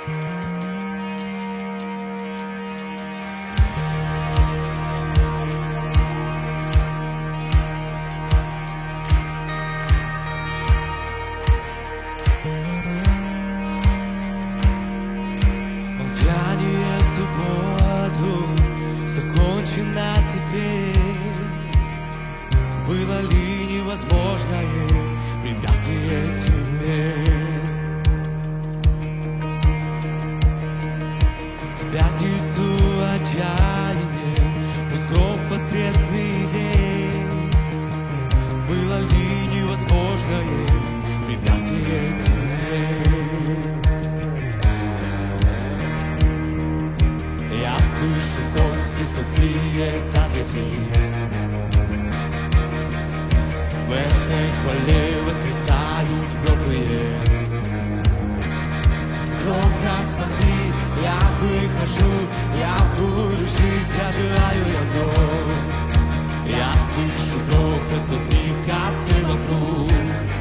Молчание в субботу закончено теперь. Было ли невозможное препятствие тьме? В пятницу отчаяние, пусков воскресный день. Было ли невозможное препятствие тьме? Я слышу, кости сухие сотряслись. В этой хвале воскресают мертвые. Кровь распахни, я выхожу, я буду жить, оживаю я вновь. Я слышу грохот сухих костей вокруг.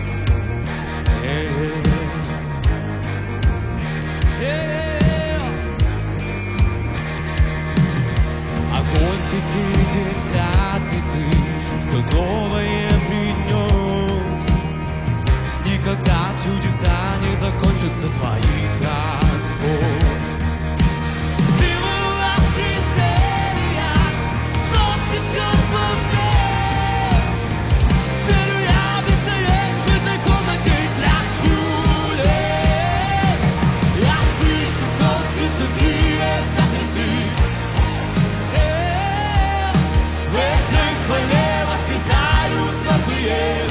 Огонь пятидесятницы все новое принес. Никогда чудеса не закончатся твоих Господь. Сила воскресения вновь течет во мне. Верю я в бесконечной комнате для чудес. Я слышу кости сухие затряслись. В этой хвале воскресают мертвые.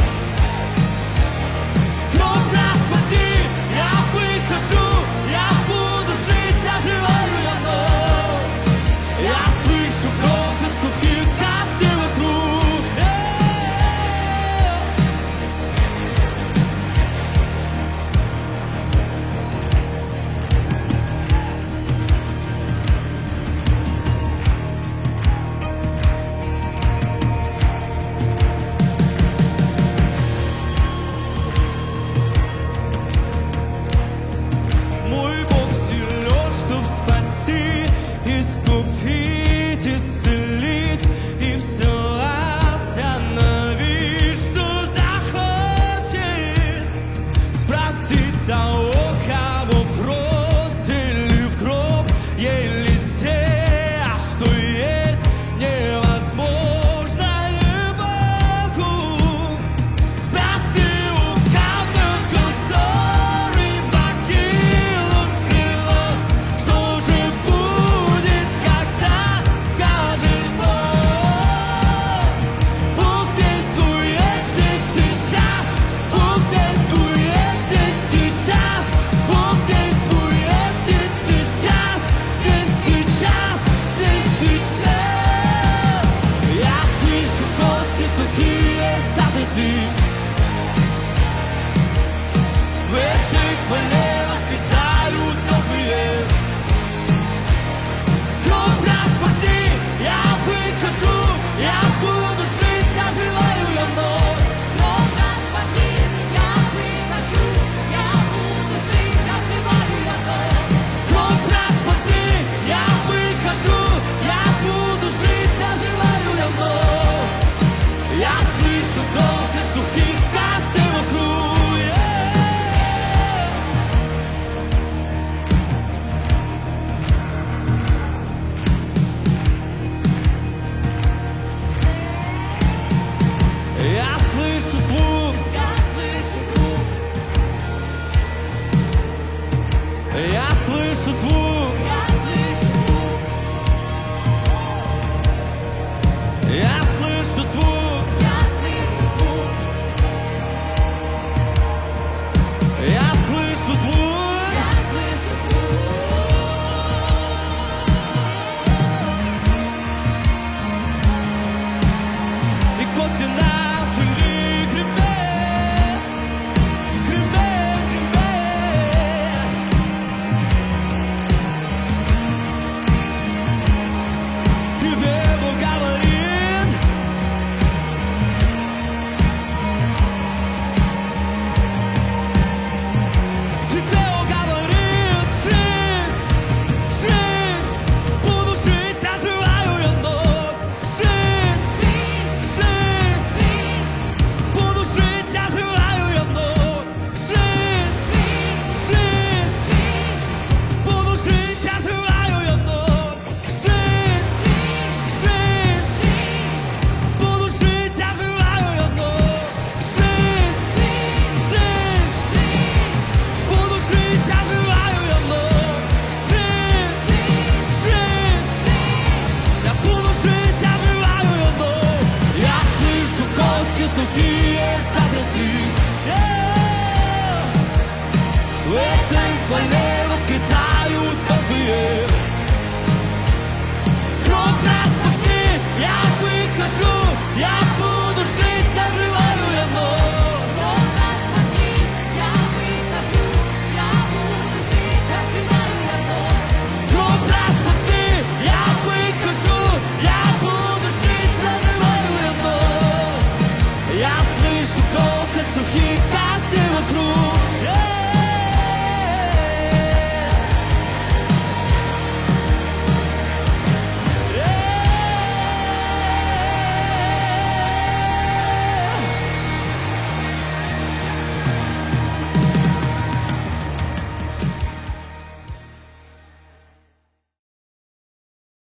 Кровь распусти, я выхожу, я буду жить, оживаю я вновь. Я слышу грохот сухих костей вокруг. Мой Бог силен, чтоб спасти, искупить, исцелить и все остановить, что захочет. Спросить того, кого бросили в гроб Елисея, что есть невозможно Богу. Спроси у камня, который могилу скрыл, что же будет, когда скажет Бог. Бог действует здесь сейчас, Бог действует здесь сейчас, Бог действует здесь сейчас, здесь сейчас, здесь сейчас. Я слышу кости сухие затряслись. В этой хвале воскресают мертвые. Кровь распусти, я выхожу, я буду жить, оживаю я вновь. Кровь распусти, я выхожу, я буду жить, оживаю я вновь. Кровь распусти, я выхожу, я буду жить, оживаю я вновь. Я слышу грохот сухих костей вокруг. Я слышу звук, я слышу звук, я слышу звук, я слышу звук, я слышу звук, я слышу звук, я слышу звук. И кости начали греметь, греметь, греметь. В этой войне воскресают мертвые. Кровь нас нужны, я выхожу, я